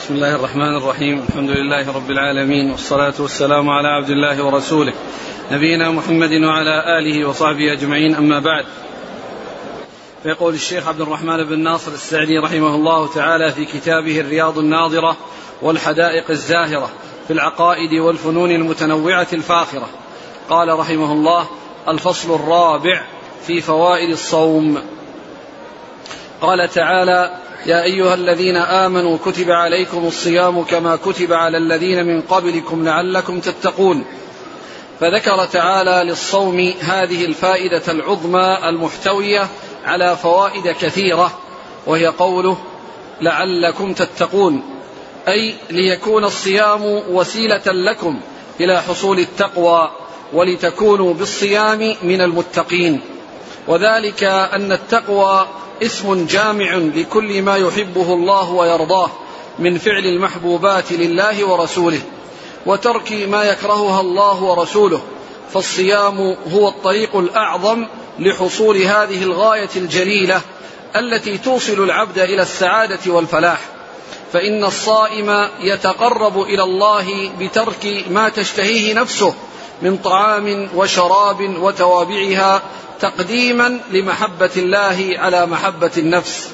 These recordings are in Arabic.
بسم الله الرحمن الرحيم. الحمد لله رب العالمين، والصلاة والسلام على عبد الله ورسوله نبينا محمد وعلى آله وصحبه أجمعين، أما بعد. فيقول الشيخ عبد الرحمن بن ناصر السعدي رحمه الله تعالى في كتابه الرياض الناظرة والحدائق الزاهرة في العقائد والفنون المتنوعة الفاخرة، قال رحمه الله: الفصل الرابع في فوائد الصوم. قال تعالى: يا أيها الذين آمنوا كتب عليكم الصيام كما كتب على الذين من قبلكم لعلكم تتقون. فذكر تعالى للصوم هذه الفائدة العظمى المحتوية على فوائد كثيرة، وهي قوله لعلكم تتقون، أي ليكون الصيام وسيلة لكم إلى حصول التقوى، ولتكونوا بالصيام من المتقين. وذلك أن التقوى اسم جامع لكل ما يحبه الله ويرضاه من فعل المحبوبات لله ورسوله، وترك ما يكرهها الله ورسوله. فالصيام هو الطريق الأعظم لحصول هذه الغاية الجليلة التي توصل العبد إلى السعادة والفلاح. فإن الصائم يتقرب إلى الله بترك ما تشتهيه نفسه من طعام وشراب وتوابعها، تقديما لمحبة الله على محبة النفس.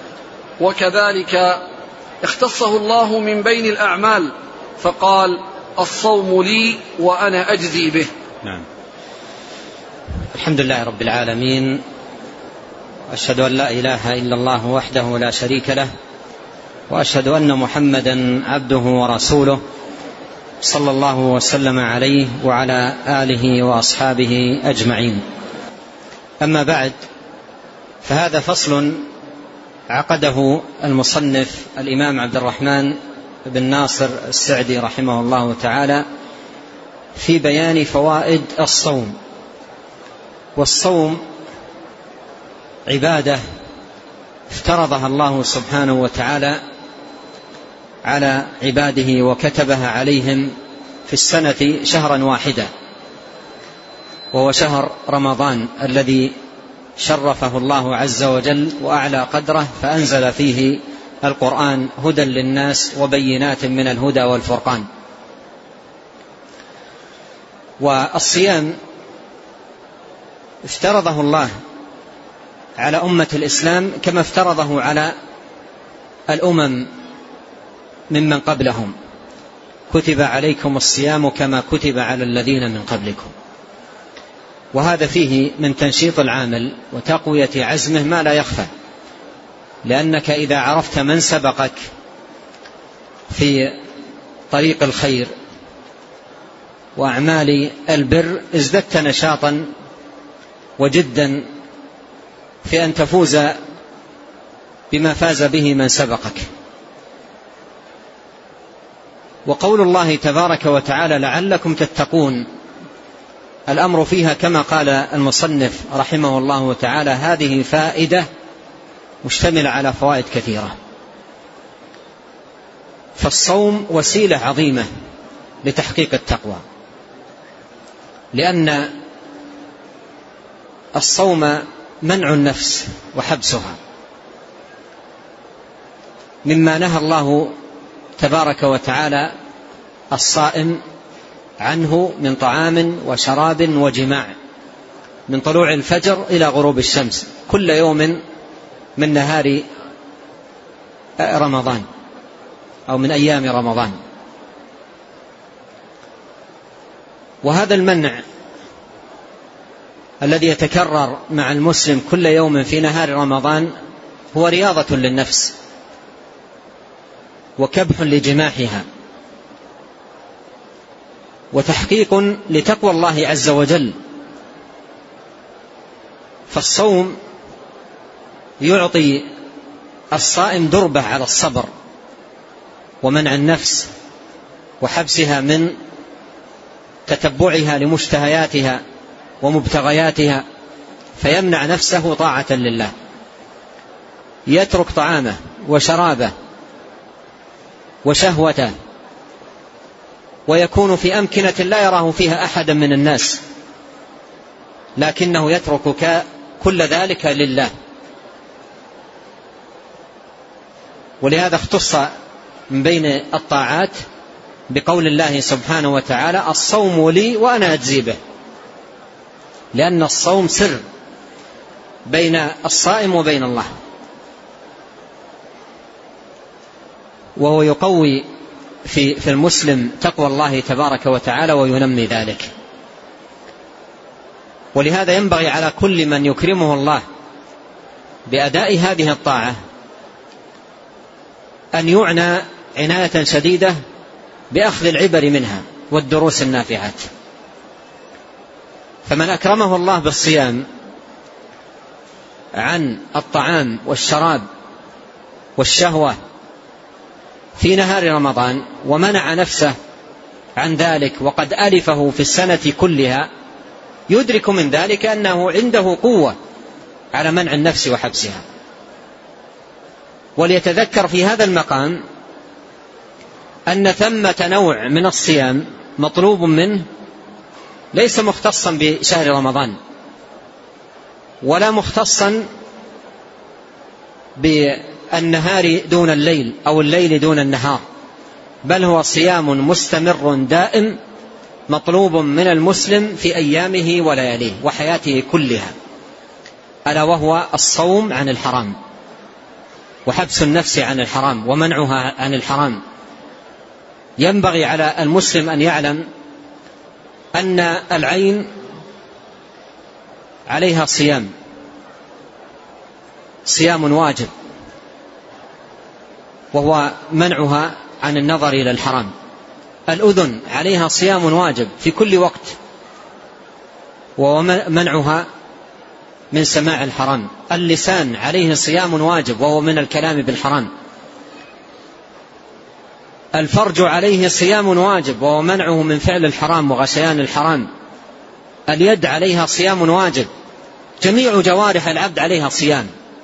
وكذلك اختصه الله من بين الأعمال فقال: الصوم لي وأنا أجزي به. نعم. الحمد لله رب العالمين، وأشهد أن لا إله إلا الله وحده لا شريك له، وأشهد أن محمدا عبده ورسوله، صلى الله وسلم عليه وعلى آله وأصحابه أجمعين. أما بعد، فهذا فصل عقده المصنف الإمام عبد الرحمن بن ناصر السعدي رحمه الله تعالى في بيان فوائد الصوم. والصوم عبادة افترضها الله سبحانه وتعالى على عباده، وكتبها عليهم في السنة شهرا واحدا، وهو شهر رمضان الذي شرفه الله عز وجل وأعلى قدره، فأنزل فيه القرآن هدى للناس وبينات من الهدى والفرقان. والصيام افترضه الله على أمة الإسلام كما افترضه على الأمم ممن قبلهم: كتب عليكم الصيام كما كتب على الذين من قبلكم. وهذا فيه من تنشيط العامل وتقوية عزمه ما لا يخفى، لأنك إذا عرفت من سبقك في طريق الخير وأعمال البر ازددت نشاطا وجدا في أن تفوز بما فاز به من سبقك. وقول الله تبارك وتعالى لعلكم تتقون، الأمر فيها كما قال المصنف رحمه الله تعالى هذه فائدة مشتملة على فوائد كثيرة. فالصوم وسيلة عظيمة لتحقيق التقوى، لأن الصوم منع النفس وحبسها مما نهى الله تبارك وتعالى الصائم عنه من طعام وشراب وجماع، من طلوع الفجر إلى غروب الشمس كل يوم من نهار رمضان أو من أيام رمضان. وهذا المنع الذي يتكرر مع المسلم كل يوم في نهار رمضان هو رياضة للنفس وكبح لجماحها وتحقيق لتقوى الله عز وجل. فالصوم يعطي الصائم دربة على الصبر ومنع النفس وحبسها من تتبعها لمشتهياتها ومبتغياتها، فيمنع نفسه طاعة لله، يترك طعامه وشرابه وشهوته، ويكون في أمكنة لا يراه فيها أحدا من الناس، لكنه يترك كل ذلك لله. ولهذا اختص من بين الطاعات بقول الله سبحانه وتعالى: الصوم لي وأنا أجزي به، لأن الصوم سر بين الصائم وبين الله، وهو يقوي في المسلم تقوى الله تبارك وتعالى وينمي ذلك. ولهذا ينبغي على كل من يكرمه الله بأداء هذه الطاعة أن يعنى عناية شديدة بأخذ العبر منها والدروس النافعات. فمن أكرمه الله بالصيام عن الطعام والشراب والشهوة في نهار رمضان ومنع نفسه عن ذلك وقد ألفه في السنة كلها، يدرك من ذلك أنه عنده قوة على منع النفس وحبسها. وليتذكر في هذا المقام أن ثمة نوع من الصيام مطلوب منه ليس مختصا بشهر رمضان ولا مختصا بالنهار دون الليل أو الليل دون النهار، بل هو صيام مستمر دائم مطلوب من المسلم في أيامه ولياليه وحياته كلها، ألا وهو الصوم عن الحرام وحبس النفس عن الحرام ومنعها عن الحرام. ينبغي على المسلم أن يعلم أن العين عليها صيام واجب، وهو منعها عن النظر إلى الحرام. الأذن عليها صيام واجب في كل وقت، وهو منعها من سماع الحرام. اللسان عليه صيام واجب، وهو من الكلام بالحرام. الفرج عليه صيام واجب، وهو منعه من فعل الحرام وغشيان الحرام. اليد عليها صيام واجب، جميع جوارح العبد عليها صيام،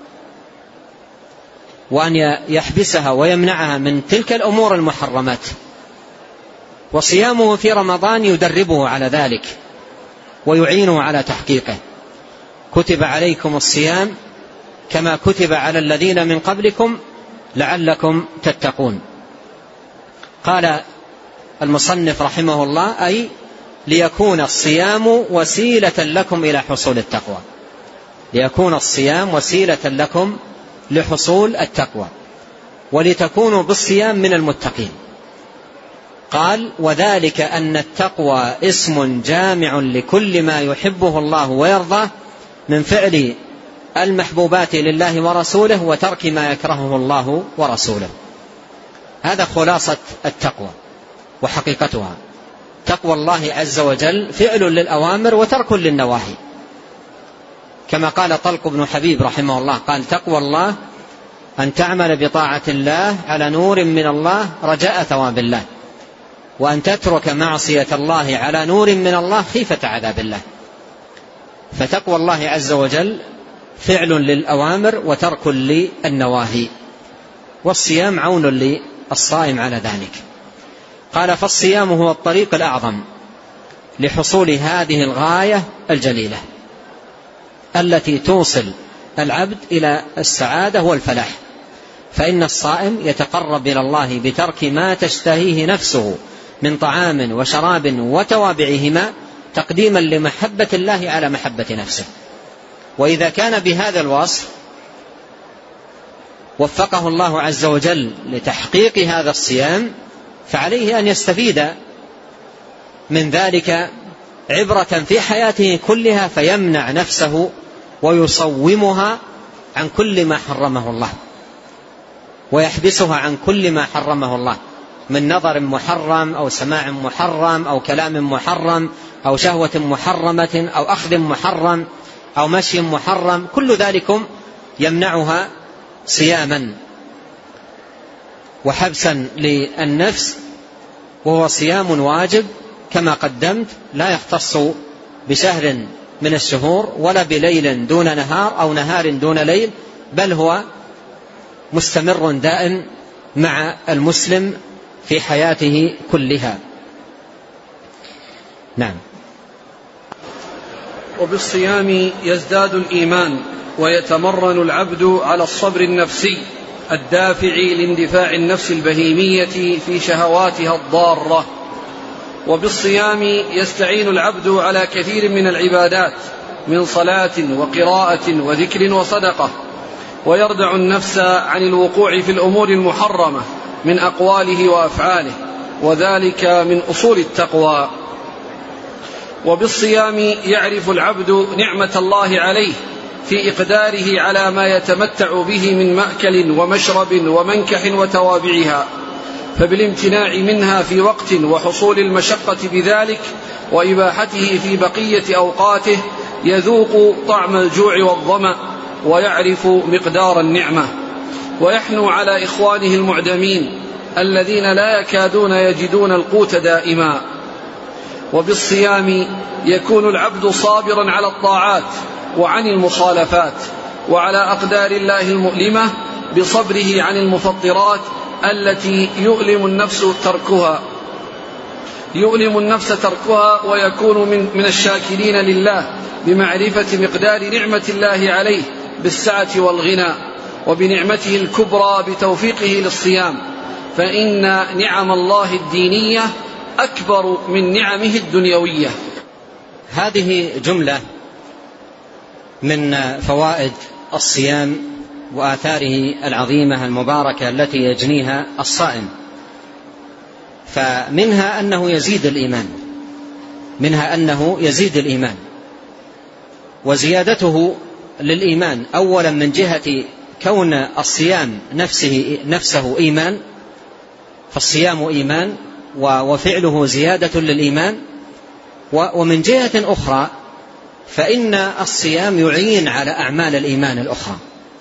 وأن يحبسها ويمنعها من تلك الأمور المحرمات. وصيامه في رمضان يدربه على ذلك ويعينه على تحقيقه. كتب عليكم الصيام كما كتب على الذين من قبلكم لعلكم تتقون. قال المصنف رحمه الله: أي ليكون الصيام وسيلة لكم إلى حصول التقوى، ليكون الصيام وسيلة لكم لحصول التقوى، ولتكونوا بالصيام من المتقين. قال: وذلك أن التقوى اسم جامع لكل ما يحبه الله ويرضاه من فعل المحبوبات لله ورسوله وترك ما يكرهه الله ورسوله. هذا خلاصة التقوى وحقيقتها. تقوى الله عز وجل فعل للأوامر وترك للنواهي، كما قال طلق بن حبيب رحمه الله، قال: تقوى الله أن تعمل بطاعة الله على نور من الله رجاء ثواب الله، وأن تترك معصية الله على نور من الله خيفة عذاب الله. فتقوى الله عز وجل فعل للأوامر وترك للنواهي، والصيام عون للصائم على ذلك. قال: فالصيام هو الطريق الأعظم لحصول هذه الغاية الجليلة التي توصل العبد إلى السعادة والفلاح. فإن الصائم يتقرب إلى الله بترك ما تشتهيه نفسه من طعام وشراب وتوابعهما تقديما لمحبة الله على محبة نفسه. وإذا كان بهذا الوصف وفقه الله عز وجل لتحقيق هذا الصيام، فعليه أن يستفيد من ذلك عبرة في حياته كلها، فيمنع نفسه ويصومها عن كل ما حرمه الله، ويحبسها عن كل ما حرمه الله من نظر محرم أو سماع محرم أو كلام محرم أو شهوة محرمة أو أخذ محرم أو مشي محرم. كل ذلكم يمنعها صياما وحبسا للنفس، وهو صيام واجب كما قدمت، لا يختص بشهر من الشهور ولا بليل دون نهار أو نهار دون ليل، بل هو مستمر دائم مع المسلم في حياته كلها. نعم. وبالصيام يزداد الإيمان ويتمرن العبد على الصبر النفسي الدافع لاندفاع النفس البهيمية في شهواتها الضارة. وبالصيام يستعين العبد على كثير من العبادات من صلاة وقراءة وذكر وصدقة، ويردع النفس عن الوقوع في الأمور المحرمة من أقواله وأفعاله، وذلك من أصول التقوى. وبالصيام يعرف العبد نعمة الله عليه في إقداره على ما يتمتع به من مأكل ومشرب ومنكح وتوابعها، فبالامتناع منها في وقت وحصول المشقة بذلك وإباحته في بقية أوقاته يذوق طعم الجوع والظمأ ويعرف مقدار النعمة، ويحنو على إخوانه المعدمين الذين لا يكادون يجدون القوت دائما. وبالصيام يكون العبد صابرا على الطاعات وعن المخالفات وعلى أقدار الله المؤلمة بصبره عن المفطرات التي يؤلم النفس تركها ويكون من الشاكرين لله بمعرفة مقدار نعمة الله عليه بالسعة والغنى، وبنعمته الكبرى بتوفيقه للصيام، فإن نعم الله الدينية أكبر من نعمه الدنيوية. هذه جملة من فوائد الصيام وآثاره العظيمة المباركة التي يجنيها الصائم. فمنها أنه يزيد الإيمان، وزيادته للإيمان أولا من جهة كون الصيام نفسه إيمان، فالصيام إيمان وفعله زيادة للإيمان. ومن جهة أخرى فإن الصيام يعين على أعمال الإيمان الأخرى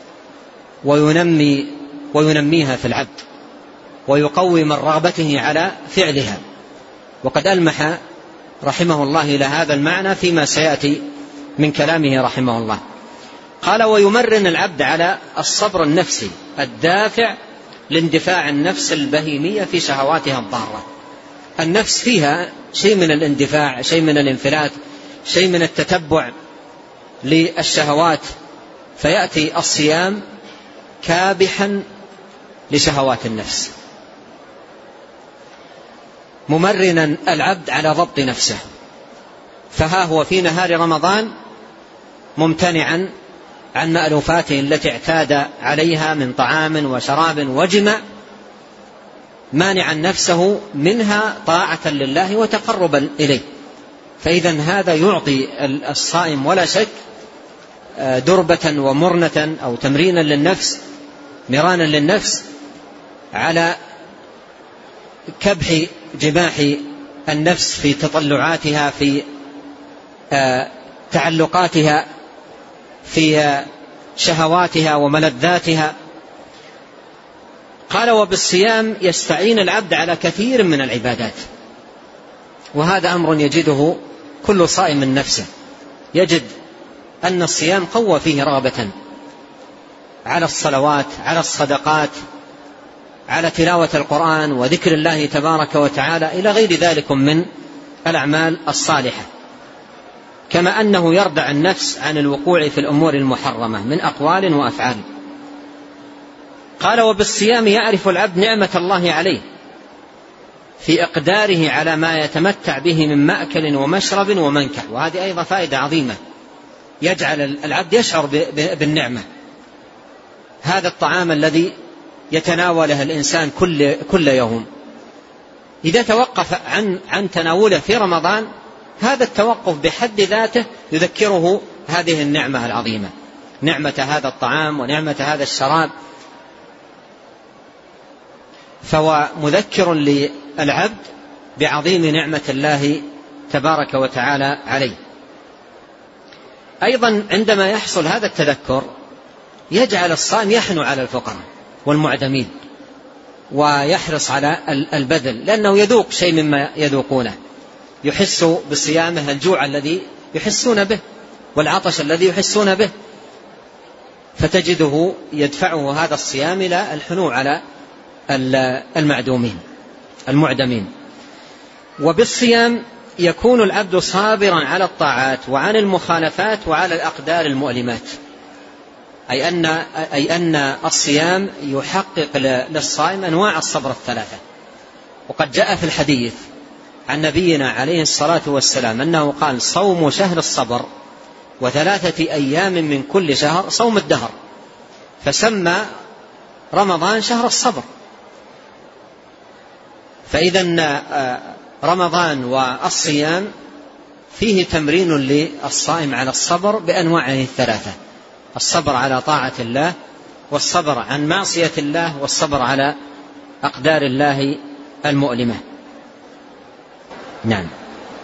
وينميها في العبد ويقوي من رغبته على فعلها، وقد ألمح رحمه الله إلى هذا المعنى فيما سيأتي من كلامه رحمه الله. قال: ويمرن العبد على الصبر النفسي الدافع لاندفاع النفس البهيمية في شهواتها الضارة. النفس فيها شيء من الاندفاع، شيء من الانفلات، شيء من التتبع للشهوات، فيأتي الصيام كابحا لشهوات النفس، ممرنا العبد على ضبط نفسه. فها هو في نهار رمضان ممتنعا عن مألوفاته التي اعتاد عليها من طعام وشراب وجمع، مانعا نفسه منها طاعة لله وتقربا إليه. فإذا هذا يعطي الصائم ولا شك دربة ومرنة أو تمرينا للنفس، مرانا للنفس على كبح جماح النفس في تطلعاتها، في تعلقاتها، في شهواتها وملذاتها. قال: وبالصيام يستعين العبد على كثير من العبادات. وهذا أمر يجده كل صائم نفسه، يجد أن الصيام قوى فيه رغبة على الصلوات، على الصدقات، على تلاوة القرآن وذكر الله تبارك وتعالى إلى غير ذلك من الأعمال الصالحة، كما أنه يردع النفس عن الوقوع في الأمور المحرمة من أقوال وأفعال. قال: وبالصيام يعرف العبد نعمة الله عليه في إقداره على ما يتمتع به من مأكل ومشرب ومنكح. وهذه أيضا فائدة عظيمة، يجعل العبد يشعر بالنعمة. هذا الطعام الذي يتناوله الإنسان كل يوم، إذا توقف عن تناوله في رمضان، هذا التوقف بحد ذاته يذكره هذه النعمة العظيمة، نعمة هذا الطعام ونعمة هذا الشراب، فهو مذكر للعبد بعظيم نعمة الله تبارك وتعالى عليه. أيضا عندما يحصل هذا التذكر يجعل الصائم يحنو على الفقراء والمعدمين ويحرص على البذل، لأنه يذوق شيء مما يذوقونه، يحس بصيامه الجوع الذي يحسون به والعطش الذي يحسون به، فتجده يدفعه هذا الصيام إلى الحنو على المعدمين. وبالصيام يكون العبد صابرا على الطاعات وعن المخالفات وعلى الأقدار المؤلمات. أي أن الصيام يحقق للصائم أنواع الصبر الثلاثة. وقد جاء في الحديث عن نبينا عليه الصلاة والسلام أنه قال: صوم شهر الصبر و3 أيام من كل شهر صوم الدهر، فسمى رمضان شهر الصبر. فإذا رمضان والصيام فيه تمرين للصائم على الصبر بأنواعه الثلاثة: الصبر على طاعة الله، والصبر عن معصية الله، والصبر على أقدار الله المؤلمة. نعم.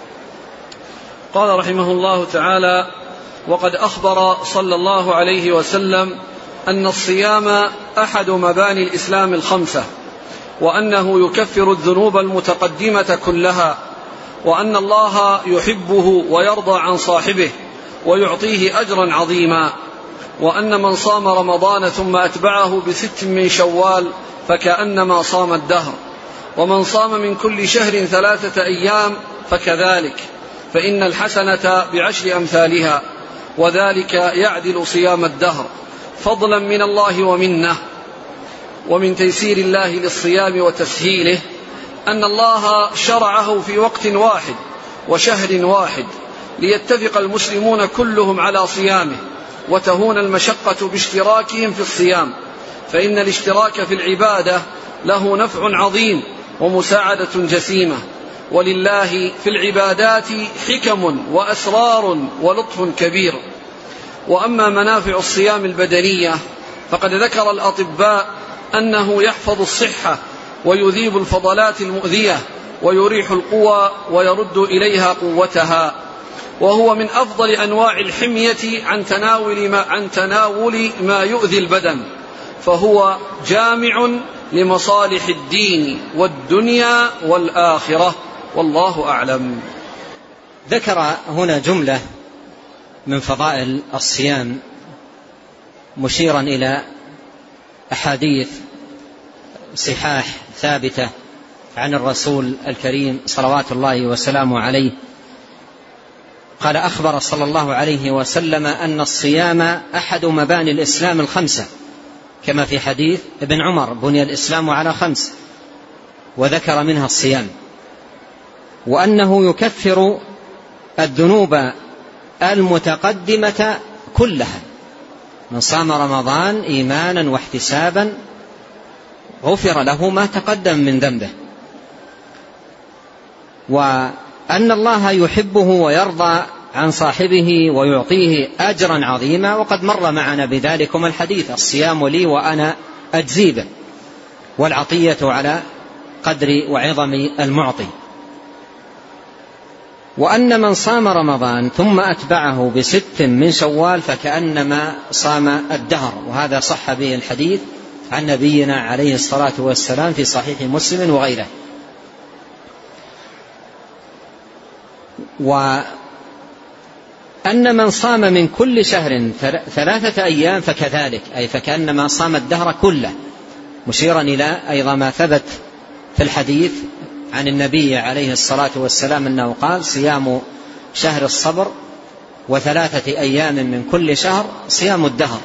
قال رحمه الله تعالى: وقد أخبر صلى الله عليه وسلم أن الصيام أحد مباني الإسلام ال5، وأنه يكفر الذنوب المتقدمة كلها، وأن الله يحبه ويرضى عن صاحبه ويعطيه أجرا عظيما، وأن من صام رمضان ثم أتبعه ب6 من شوال فكأنما صام الدهر، ومن صام من كل شهر 3 أيام فكذلك، فإن الحسنة ب10 أمثالها، وذلك يعدل صيام الدهر، فضلا من الله ومنه. ومن تيسير الله للصيام وتسهيله أن الله شرعه في وقت واحد وشهر واحد، ليتفق المسلمون كلهم على صيامه، وتهون المشقة باشتراكهم في الصيام، فإن الاشتراك في العبادة له نفع عظيم ومساعدة جسيمة، ولله في العبادات حكم وأسرار ولطف كبير. وأما منافع الصيام البدنية فقد ذكر الأطباء أنه يحفظ الصحة ويذيب الفضلات المؤذية ويريح القوى ويرد إليها قوتها، وهو من أفضل أنواع الحمية عن تناول ما يؤذي البدن، فهو جامع لمصالح الدين والدنيا والآخرة، والله أعلم. ذكر هنا جملة من فضائل الصيام مشيرا إلى أحاديث صحاح ثابتة عن الرسول الكريم صلوات الله وسلامه عليه. قال: أخبر صلى الله عليه وسلم أن الصيام أحد مباني الإسلام ال5، كما في حديث ابن عمر: بني الإسلام على 5، وذكر منها الصيام، وأنه يكفر الذنوب المتقدمة كلها. من صام رمضان إيمانا واحتسابا غفر له ما تقدم من ذنبه، وأن الله يحبه ويرضى عن صاحبه ويعطيه أجرا عظيما، وقد مر معنا بذلكم الحديث: الصيام لي وأنا أجزي به، والعطية على قدر وعظم المعطي. وأن من صام رمضان ثم أتبعه ب6 من شوال فكأنما صام الدهر، وهذا صح به الحديث عن نبينا عليه الصلاة والسلام في صحيح مسلم وغيره. وأن من صام من كل شهر 3 أيام فكذلك، أي فكأنما صام الدهر كله، مشيرا إلى أيضا ما ثبت في الحديث عن النبي عليه الصلاة والسلام أنه قال: صيام شهر الصبر و3 أيام من كل شهر صيام الدهر.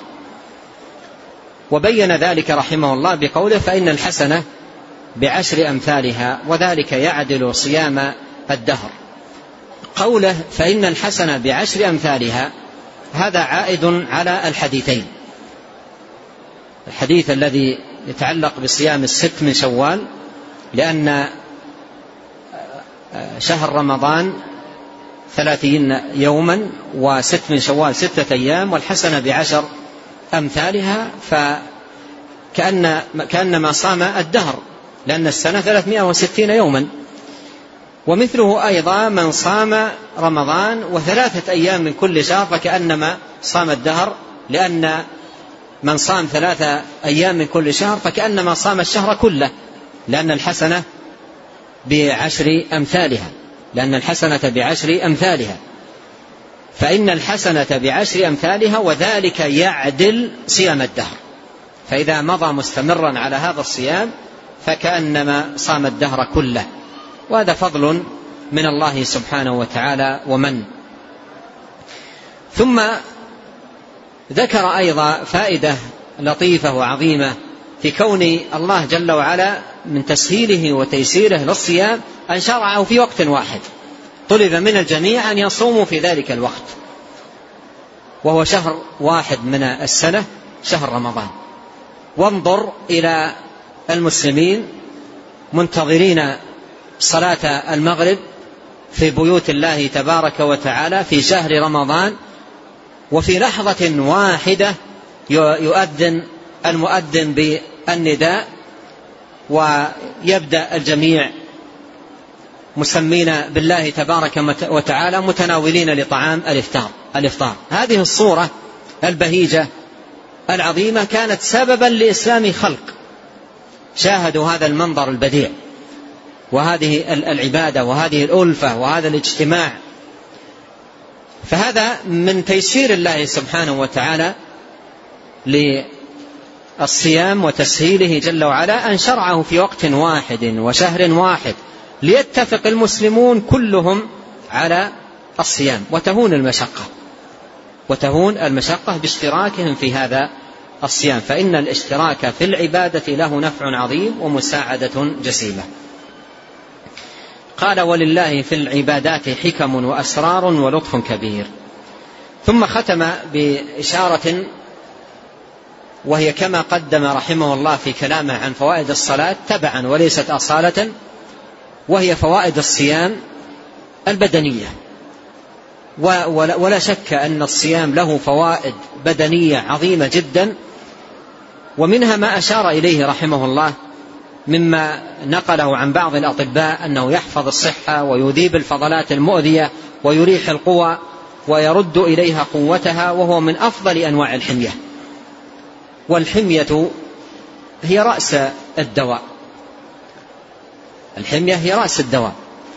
وبين ذلك رحمه الله بقوله: فإن الحسنة ب10 أمثالها، وذلك يعدل صيام الدهر. قوله فإن الحسنة ب10 أمثالها هذا عائد على الحديثين: الحديث الذي يتعلق بصيام 6 من شوال، لأن شهر رمضان 30 يوما، و6 من شوال 6 أيام، والحسنة ب10 أمثالها، فكأنما صام الدهر، لأن السنة 360 يوما. ومثله أيضا من صام رمضان و3 أيام من كل شهر فكأنما صام الدهر، لأن من صام 3 أيام من كل شهر فكأنما صام الشهر كله، لأن الحسنة ب10 أمثالها، فإن الحسنة ب10 أمثالها، وذلك يعدل صيام الدهر. فإذا مضى مستمرا على هذا الصيام فكأنما صام الدهر كله، وهذا فضل من الله سبحانه وتعالى ومن. ثم ذكر أيضا فائدة لطيفة وعظيمة في كون الله جل وعلا من تسهيله وتيسيره للصيام أن شرعه في وقت واحد، طلب من الجميع أن يصوموا في ذلك الوقت، وهو شهر واحد من السنة، شهر رمضان. وانظر إلى المسلمين منتظرين صلاة المغرب في بيوت الله تبارك وتعالى في شهر رمضان، وفي لحظة واحدة يؤذن المؤذن بالنداء ويبدأ الجميع مسمين بالله تبارك وتعالى متناولين لطعام الإفطار. هذه الصورة البهيجة العظيمة كانت سببا لإسلام خلق شاهدوا هذا المنظر البديع وهذه العبادة وهذه الألفة وهذا الاجتماع. فهذا من تيسير الله سبحانه وتعالى للصيام وتسهيله جل وعلا أن شرعه في وقت واحد وشهر واحد ليتفق المسلمون كلهم على الصيام وتهون المشقة باشتراكهم في هذا الصيام، فإن الاشتراك في العبادة له نفع عظيم ومساعدة جسيمة. قال ولله في العبادات حكم وأسرار ولطف كبير. ثم ختم بإشارة وهي كما قدم رحمه الله في كلامه عن فوائد الصلاة تبعا وليست أصالة، وهي فوائد الصيام البدنية. ولا شك أن الصيام له فوائد بدنية عظيمة جدا، ومنها ما أشار إليه رحمه الله مما نقله عن بعض الأطباء أنه يحفظ الصحة ويذيب الفضلات المؤذية ويريح القوى ويرد إليها قوتها، وهو من أفضل أنواع الحمية. والحمية هي رأس الدواء، الحمية هي رأس الدواء.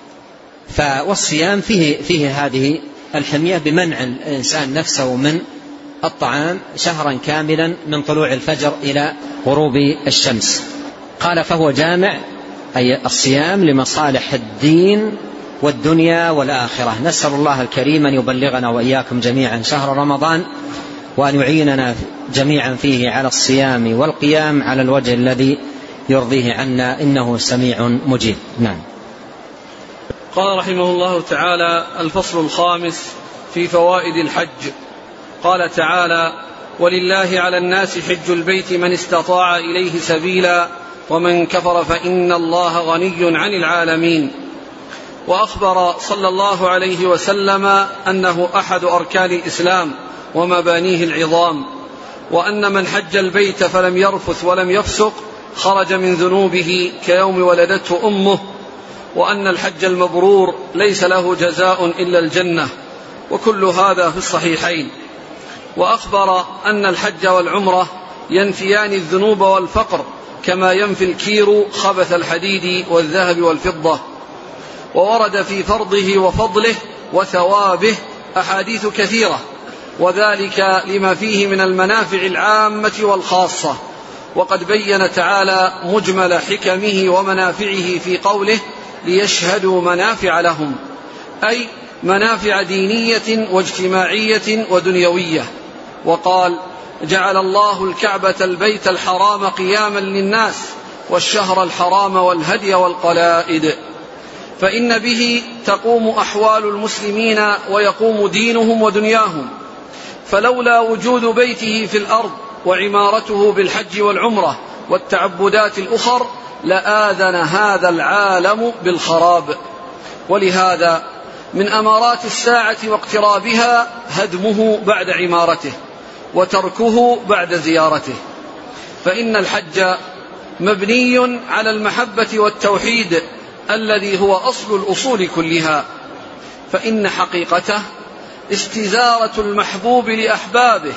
والصيام فيه هذه الحمية بمنع الإنسان نفسه من الطعام شهرا كاملا من طلوع الفجر إلى غروب الشمس. قال فهو جامع أي الصيام لمصالح الدين والدنيا والآخرة. نسأل الله الكريم أن يبلغنا وإياكم جميعا شهر رمضان، وأن يعيننا جميعا فيه على الصيام والقيام على الوجه الذي يرضيه عنا، إنه سميع مجيب. نعم. قال رحمه الله تعالى: الفصل الخامس في فوائد الحج. قال تعالى: ولله على الناس حج البيت من استطاع إليه سبيلا ومن كفر فإن الله غني عن العالمين. وأخبر صلى الله عليه وسلم أنه أحد أركان الإسلام ومبانيه العظام، وأن من حج البيت فلم يرفث ولم يفسق خرج من ذنوبه كيوم ولدته أمه، وأن الحج المبرور ليس له جزاء إلا الجنة، وكل هذا في الصحيحين. وأخبر أن الحج والعمرة ينفيان الذنوب والفقر كما ينفي الكير خبث الحديد والذهب والفضة. وورد في فرضه وفضله وثوابه أحاديث كثيرة، وذلك لما فيه من المنافع العامة والخاصة. وقد بين تعالى مجمل حكمه ومنافعه في قوله: ليشهدوا منافع لهم، أي منافع دينية واجتماعية ودنيوية. وقال: جعل الله الكعبة البيت الحرام قياما للناس والشهر الحرام والهدي والقلائد، فإن به تقوم أحوال المسلمين ويقوم دينهم ودنياهم. فلولا وجود بيته في الأرض وعمارته بالحج والعمرة والتعبدات الأخر لآذن هذا العالم بالخراب. ولهذا من أمارات الساعة واقترابها هدمه بعد عمارته وتركه بعد زيارته، فإن الحج مبني على المحبة والتوحيد الذي هو أصل الأصول كلها، فإن حقيقته استزارة المحبوب لأحبابه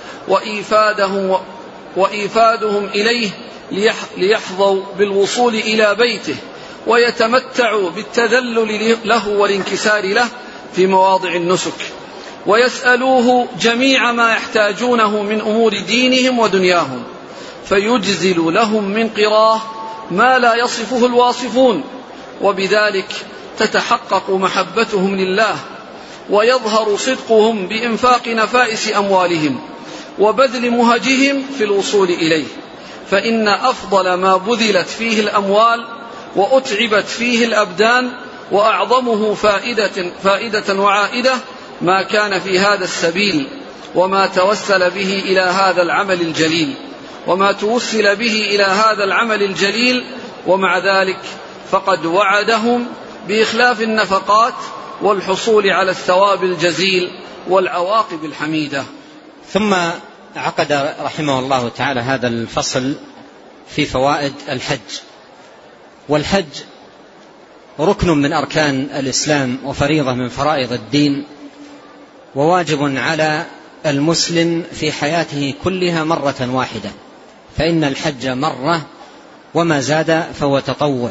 وإيفادهم إليه ليحظوا بالوصول إلى بيته ويتمتعوا بالتذلل له والانكسار له في مواضع النسك، ويسألوه جميع ما يحتاجونه من أمور دينهم ودنياهم، فيجزل لهم من قراه ما لا يصفه الواصفون، وبذلك تتحقق محبتهم لله ويظهر صدقهم بإنفاق نفائس أموالهم وبذل مهجهم في الوصول إليه، فإن أفضل ما بذلت فيه الأموال وأتعبت فيه الأبدان وأعظمه فائدة وعائدة ما كان في هذا السبيل، وما توسل به إلى هذا العمل الجليل، وما توسل به إلى هذا العمل الجليل. ومع ذلك فقد وعدهم بإخلاف النفقات والحصول على الثواب الجزيل والعواقب الحميدة. ثم عقد رحمه الله تعالى هذا الفصل في فوائد الحج. والحج ركن من أركان الإسلام وفريضة من فرائض الدين، وواجب على المسلم في حياته كلها مرة واحدة، فإن الحج مرة وما زاد فهو تطوع.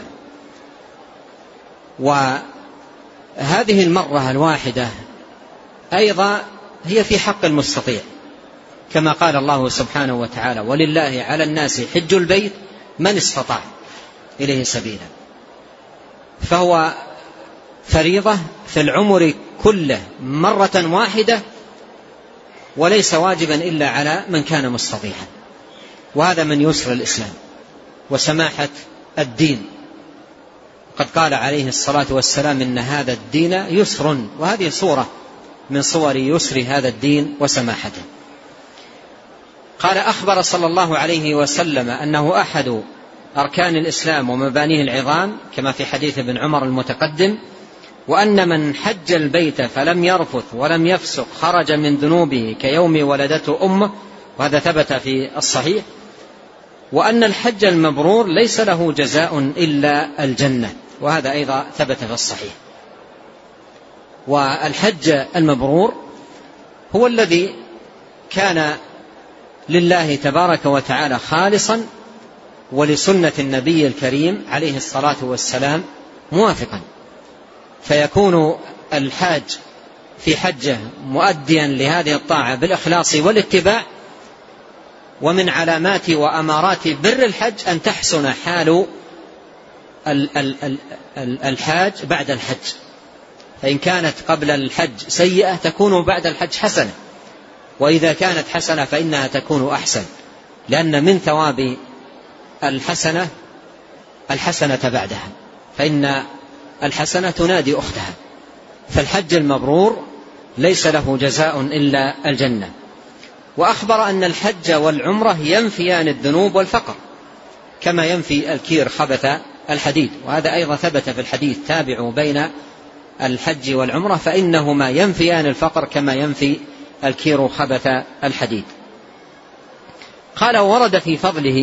وهذه المرة الواحدة أيضا هي في حق المستطيع، كما قال الله سبحانه وتعالى: ولله على الناس حج البيت من استطاع إليه سبيلا. فهو فريضة في العمر كله مرة واحدة، وليس واجبا إلا على من كان مستطيعا. وهذا من يسر الإسلام وسماحة الدين. قد قال عليه الصلاة والسلام: إن هذا الدين يسر. وهذه صورة من صور يسر هذا الدين وسماحته. قال: أخبر صلى الله عليه وسلم أنه أحد أركان الإسلام ومبانيه العظام، كما في حديث ابن عمر المتقدم: وأن من حج البيت فلم يرفث ولم يفسق خرج من ذنوبه كيوم ولدته أمه. وهذا ثبت في الصحيح. وأن الحج المبرور ليس له جزاء إلا الجنة. وهذا أيضا ثبت في الصحيح. والحج المبرور هو الذي كان لله تبارك وتعالى خالصا ولسنة النبي الكريم عليه الصلاة والسلام موافقا، فيكون الحاج في حجه مؤديا لهذه الطاعة بالإخلاص والاتباع. ومن علامات وأمارات بر الحج أن تحسن حال الحاج بعد الحج، فإن كانت قبل الحج سيئة تكون بعد الحج حسنة، وإذا كانت حسنة فإنها تكون أحسن، لأن من ثواب الحسنة بعدها، فإن الحسنة تنادي أختها. فالحج المبرور ليس له جزاء إلا الجنة. وأخبر أن الحج والعمرة ينفيان الذنوب والفقر، كما ينفي الكير خبث الحديد. وهذا أيضا ثبت في الحديث: تابعوا بين الحج والعمرة فإنهما ينفيان الفقر كما ينفي الكير خبث الحديد. قال: ورد في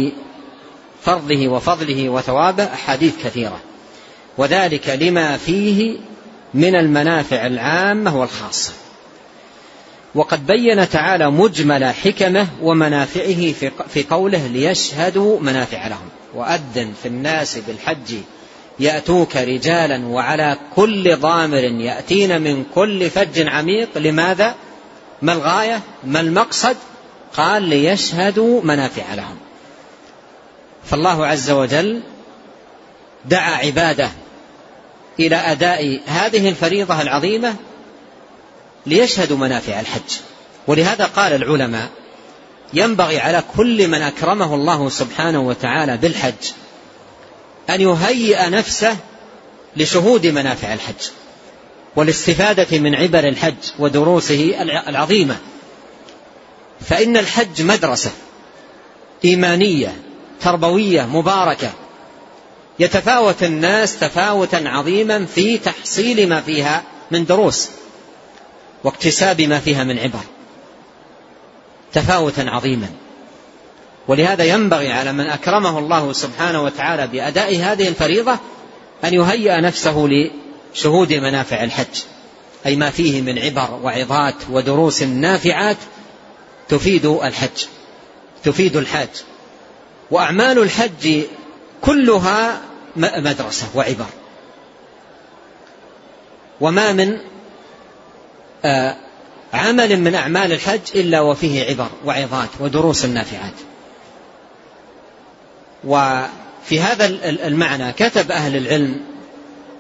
فرضه وفضله وثوابه أحاديث كثيرة، وذلك لما فيه من المنافع العامة والخاصة. وقد بين تعالى مجمل حكمه ومنافعه في قوله: ليشهدوا منافع لهم. وأذن في الناس بالحج يأتوك رجالا وعلى كل ضامر يأتين من كل فج عميق. لماذا؟ ما الغاية؟ ما المقصد؟ قال: ليشهدوا منافع لهم. فالله عز وجل دعا عباده إلى أداء هذه الفريضة العظيمة ليشهدوا منافع الحج. ولهذا قال العلماء: ينبغي على كل من أكرمه الله سبحانه وتعالى بالحج أن يهيئ نفسه لشهود منافع الحج والاستفادة من عبر الحج ودروسه العظيمة. فإن الحج مدرسة إيمانية تربوية مباركة، يتفاوت الناس تفاوتا عظيما في تحصيل ما فيها من دروس واكتساب ما فيها من عبر، تفاوتا عظيما. ولهذا ينبغي على من أكرمه الله سبحانه وتعالى بأداء هذه الفريضة أن يهيئ نفسه لشهود منافع الحج، أي ما فيه من عبر وعظات ودروس نافعات تفيد الحج، تفيد الحاج. وأعمال الحج كلها مدرسة وعبر، وما من عمل من أعمال الحج إلا وفيه عبر وعظات ودروس نافعات. وفي هذا المعنى كتب أهل العلم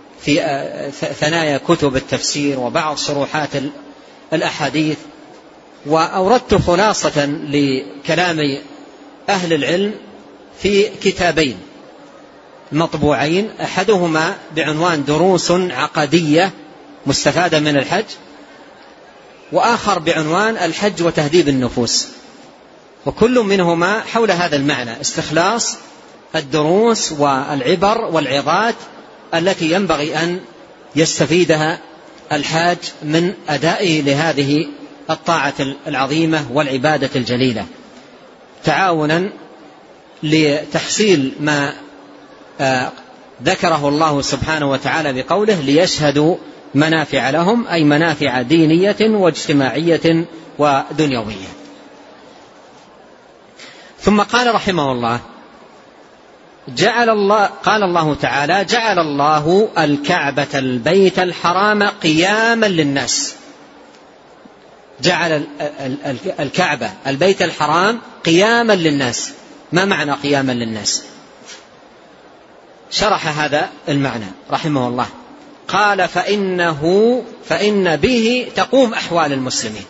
في ثنايا كتب التفسير وبعض شروحات الأحاديث وأوردت خلاصة لكلام أهل العلم في كتابين مطبوعين، أحدهما بعنوان دروس عقدية مستفادة من الحج، وآخر بعنوان الحج وتهذيب النفوس، وكل منهما حول هذا المعنى: استخلاص الدروس والعبر والعظات التي ينبغي أن يستفيدها الحاج من أدائه لهذه الطاعة العظيمة والعبادة الجليلة، تعاونا لتحصيل ما ذكره الله سبحانه وتعالى بقوله: ليشهدوا منافع لهم، أي منافع دينية واجتماعية ودنيوية. ثم قال رحمه الله: قال الله تعالى: جعل الله الكعبة البيت الحرام قياما للناس. جعل الكعبة البيت الحرام قياما للناس. ما معنى قياما للناس؟ شرح هذا المعنى رحمه الله، قال: فإن به تقوم أحوال المسلمين.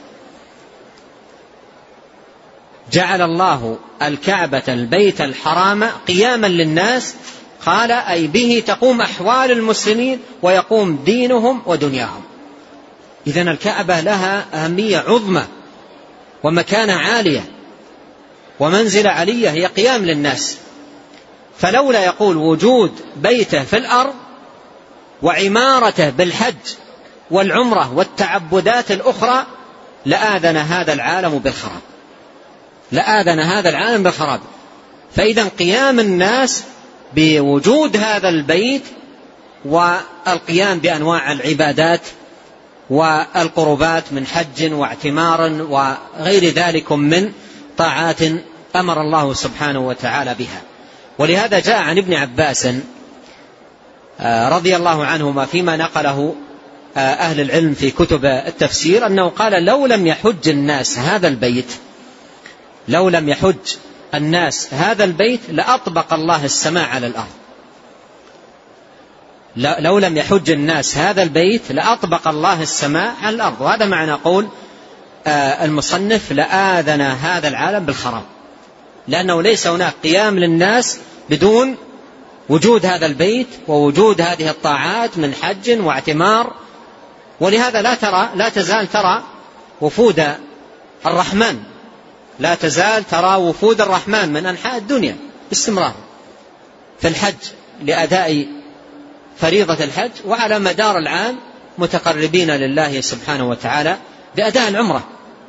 جعل الله الكعبة البيت الحرام قياما للناس، قال: أي به تقوم أحوال المسلمين ويقوم دينهم ودنياهم. إذن الكعبة لها أهمية عظمى ومكانة عالية ومنزلة علية، هي قيام للناس. فلولا يقول وجود بيته في الأرض وعمارته بالحج والعمرة والتعبدات الأخرى لآذن هذا العالم بالخراب، لآذن هذا العالم بالخراب. فإذا قيام الناس بوجود هذا البيت والقيام بأنواع العبادات والقربات من حج واعتمار وغير ذلك من طاعات أمر الله سبحانه وتعالى بها. ولهذا جاء عن ابن عباس رضي الله عنهما فيما نقله أهل العلم في كتب التفسير أنه قال: لو لم يحج الناس هذا البيت لأطبق الله السماء على الأرض. لو لم يحج الناس هذا البيت لأطبق الله السماء على الأرض. وهذا معنى قول المصنف: لآذن هذا العالم بالخراب، لأنه ليس هناك قيام للناس بدون وجود هذا البيت ووجود هذه الطاعات من حج واعتمار. ولهذا لا تزال ترى وفود الرحمن، لا تزال ترى وفود الرحمن من أنحاء الدنيا باستمرار في الحج لأداء فريضة الحج، وعلى مدار العام متقربين لله سبحانه وتعالى بأداء العمرة.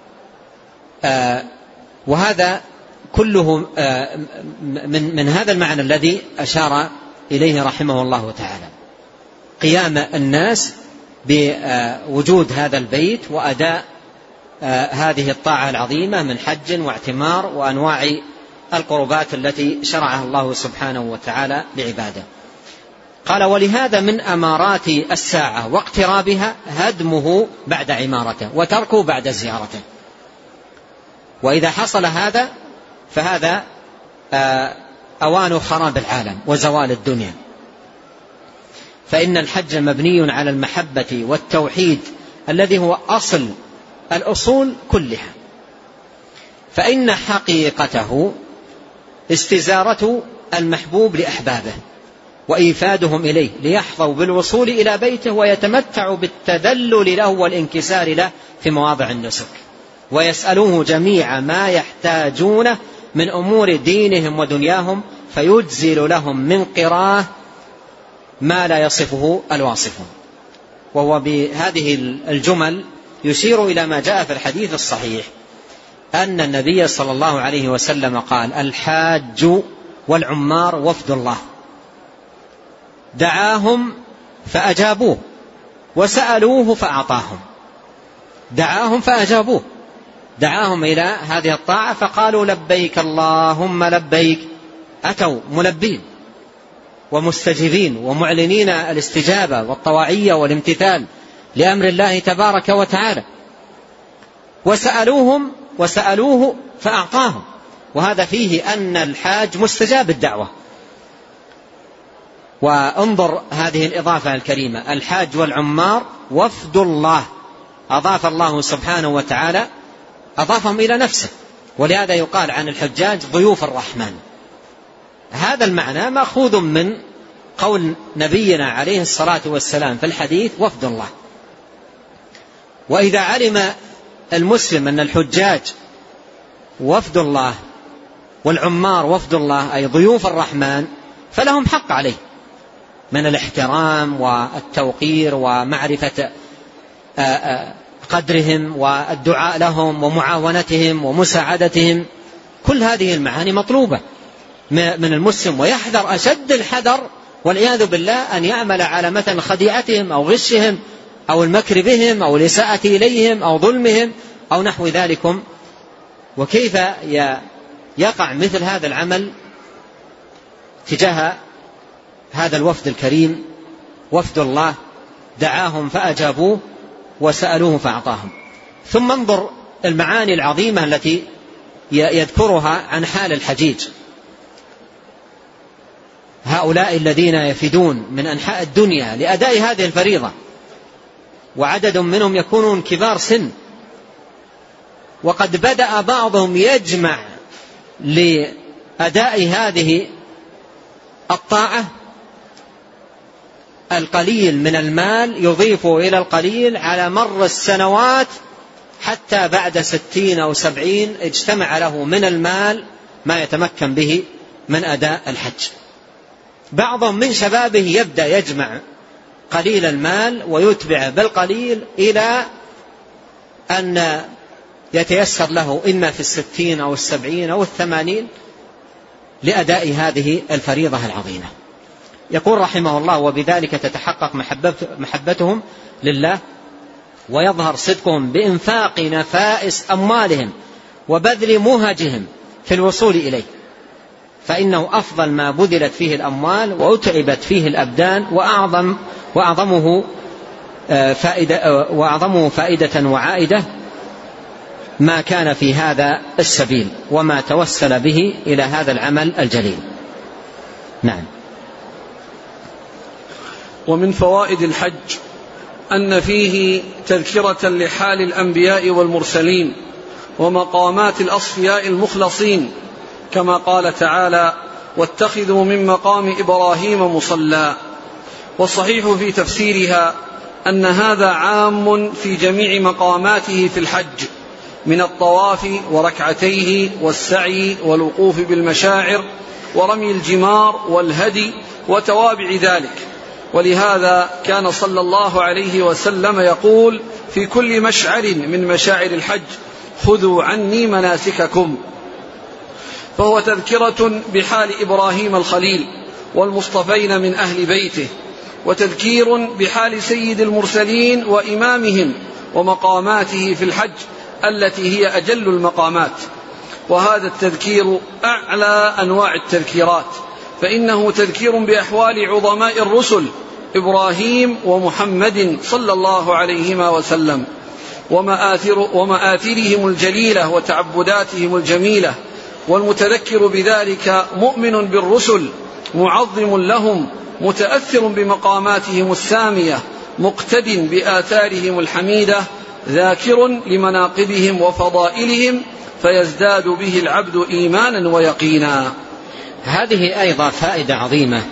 وهذا كله من هذا المعنى الذي أشار إليه رحمه الله تعالى: قيام الناس بوجود هذا البيت وأداء هذه الطاعة العظيمة من حج واعتمار وأنواع القربات التي شرعها الله سبحانه وتعالى لعباده. قال: ولهذا من أمارات الساعة واقترابها هدمه بعد عمارته وتركه بعد زيارته. وإذا حصل هذا فهذا أوان خراب العالم وزوال الدنيا. فإن الحج مبني على المحبة والتوحيد الذي هو أصل الأصول كلها. فإن حقيقته استزارة المحبوب لأحبابه وإيفادهم إليه ليحظوا بالوصول إلى بيته ويتمتعوا بالتذلل له والانكسار له في مواضع النسك، ويسألوه جميع ما يحتاجونه من أمور دينهم ودنياهم، فيجزل لهم من قراه ما لا يصفه الواصفون. وهو بهذه الجمل يشير إلى ما جاء في الحديث الصحيح أن النبي صلى الله عليه وسلم قال: الحاج والعمار وفد الله، دعاهم فأجابوه وسألوه فأعطاهم. دعاهم فأجابوه، دعاهم إلى هذه الطاعة فقالوا: لبيك اللهم لبيك. أتوا ملبين ومستجيبين ومعلنين الاستجابة والطواعية والامتثال لأمر الله تبارك وتعالى، وسألوه فأعطاهم. وهذا فيه أن الحاج مستجاب الدعوة. وانظر هذه الإضافة الكريمة: الحاج والعمار وفد الله، أضاف الله سبحانه وتعالى أضافهم إلى نفسه، ولهذا يقال عن الحجاج ضيوف الرحمن. هذا المعنى مأخوذ من قول نبينا عليه الصلاة والسلام في الحديث: وفد الله. وإذا علم المسلم أن الحجاج وفد الله والعمار وفد الله أي ضيوف الرحمن، فلهم حق عليه من الاحترام والتوقير ومعرفة قدرهم والدعاء لهم ومعاونتهم ومساعدتهم. كل هذه المعاني مطلوبة من المسلم، ويحذر أشد الحذر والعياذ بالله أن يعمل على مثل خديعتهم أو غشهم أو المكر بهم أو الإساءة إليهم أو ظلمهم أو نحو ذلكم. وكيف يقع مثل هذا العمل تجاه هذا الوفد الكريم وفد الله، دعاهم فأجابوه وسألوه فأعطاهم. ثم انظر المعاني العظيمة التي يذكرها عن حال الحجيج، هؤلاء الذين يفدون من أنحاء الدنيا لأداء هذه الفريضة، وعدد منهم يكونون كبار سن، وقد بدأ بعضهم يجمع لأداء هذه الطاعة القليل من المال يضيفه إلى القليل على مر السنوات، حتى بعد 60 أو 70 اجتمع له من المال ما يتمكن به من أداء الحج. بعضهم من شبابه يبدأ يجمع قليل المال ويتبع بالقليل إلى أن يتيسر له إما في 60 أو 70 أو 80 لأداء هذه الفريضة العظيمة. يقول رحمه الله: وبذلك تتحقق محبتهم لله، ويظهر صدقهم بإنفاق نفائس أموالهم وبذل مهجهم في الوصول إليه، فإنه أفضل ما بذلت فيه الأموال وأتعبت فيه الأبدان، وأعظمه فائدة وعائدة ما كان في هذا السبيل وما توسل به إلى هذا العمل الجليل. نعم. ومن فوائد الحج أن فيه تذكرة لحال الأنبياء والمرسلين ومقامات الأصفياء المخلصين، كما قال تعالى: واتخذوا من مقام إبراهيم مصلى. والصحيح في تفسيرها أن هذا عام في جميع مقاماته في الحج، من الطواف وركعتيه والسعي والوقوف بالمشاعر ورمي الجمار والهدي وتوابع ذلك. ولهذا كان صلى الله عليه وسلم يقول في كل مشعر من مشاعر الحج: خذوا عني مناسككم. فهو تذكرة بحال إبراهيم الخليل والمصطفين من أهل بيته، وتذكير بحال سيد المرسلين وإمامهم ومقاماته في الحج التي هي أجل المقامات. وهذا التذكير أعلى أنواع التذكيرات، فإنه تذكير بأحوال عظماء الرسل إبراهيم ومحمد صلى الله عليهما وسلم، ومآثرهم الجليلة وتعبداتهم الجميلة. والمتذكر بذلك مؤمن بالرسل، معظم لهم، متأثر بمقاماتهم السامية، مقتد بآثارهم الحميدة، ذاكر لمناقبهم وفضائلهم، فيزداد به العبد إيمانا ويقينا. هذه أيضا فائدة عظيمة